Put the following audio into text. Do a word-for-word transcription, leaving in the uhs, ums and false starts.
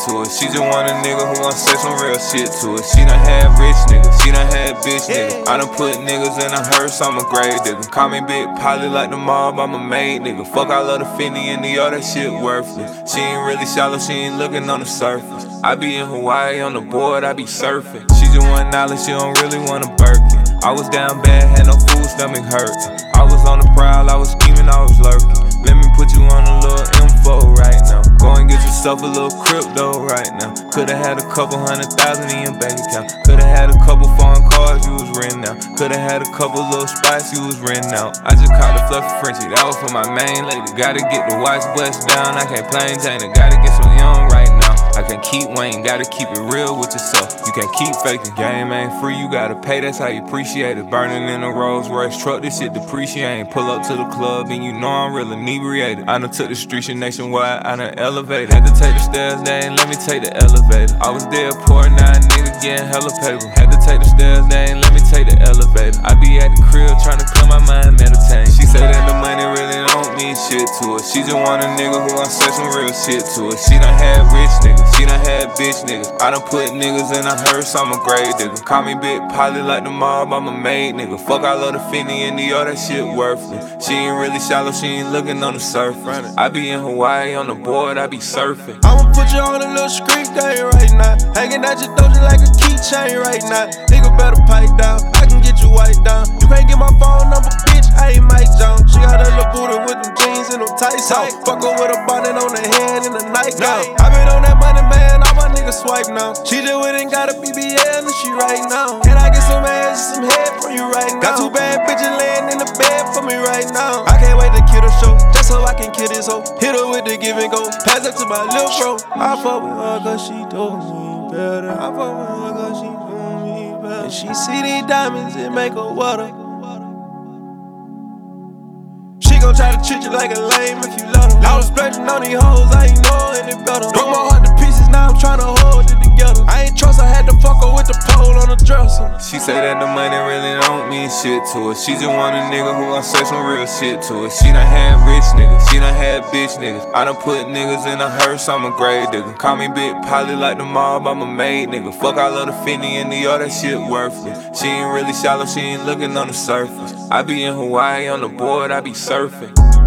to it. She just want a nigga who gon' say some real shit to it. She done had rich niggas, she done had bitch niggas. I done put niggas in a hearse, I'm a grave digger. Call me Big Polly like the mob, I'm a maid nigga. Fuck all of the Fendi and the all that shit worthless. She ain't really shallow, she ain't looking on the surface. I be in Hawaii on the board, I be surfing. She just want knowledge, she don't really want a Birkin. I was down bad, had no food, stomach hurt. I was on the prowl, I was scheming, I was lurking. Let me put you on a little info right now. Go and get yourself a little crypto right now. Coulda had a couple hundred thousand in your bank account. Coulda had a couple foreign cars you was renting out. Coulda had a couple little spots you was renting out. I just caught the fluffy Frenchie, that was for my main lady. Gotta get the watch bust down, I can't plain Jane. Gotta get some young right now. I can't keep waiting, gotta keep it real with yourself. You can't keep faking, game ain't free, you gotta pay, that's how you appreciate it. Burning in a Rolls Royce truck, this shit depreciating. Pull up to the club and you know I'm real inebriated. I done took the streets nationwide, I done elevated. Had to take the stairs, they ain't let me take the elevator. I was dead poor, now a nigga getting hella paper. Had to take the stairs, they ain't let me take the elevator. I be at the crib trying to clear my mind, meditating. She say that the money really don't mean shit to her. She just want a nigga who gon' say some real shit to her. She done had rich niggas, she done had bitch niggas. I done put niggas in a hearse, I'm a grave digger. Call me Big Polly like the mob, I'm a maid nigga. Fuck all of the Fendi and the all that shit worthless. She ain't really shallow, she ain't looking on the surface. I be in Hawaii on the board, I be surfing. I'ma put you on a little street game right now. Hanging at your doja like a keychain right now. Nigga better pipe down, I can get you wiped down. You can't get my phone number, bitch, I ain't Mike Jones. She got a little booty with them jeans and them tights on. Fuck her with a bonnet on her head and a nightgown. I been on that money, man, all my niggas swipe now. She just went and got a B B L and she right now. Can I get some ass and some head from you right now? Got two bad bitches laying in the bed for me right now. I can't wait to kill the show, just so I can kill this hoe. Hit her with the give and go, pass it to my little bro. I fuck with her cause she told me better. I fuck with her cause she told me better. And she see these diamonds, it make her water. She gon' try to treat you like a lame if you love her. I was splurging on these hoes, I ain't know any better. Broke my heart to pieces, now I'm tryna hold it together. I ain't trust, I had to fuck her with the pole on the dresser. She say that the money really don't mean shit to her. She just want a nigga who gon' say some real shit to her. She done had rich niggas, she done had bitch niggas. I done put niggas in a hearse, I'm a grave digger. Call me Big Polly like the mob, I'm a maid nigga. Fuck all of the Fendi and the all that shit worthless. She ain't really shallow, she ain't looking on the surface. I be in Hawaii on the board, I be surfing.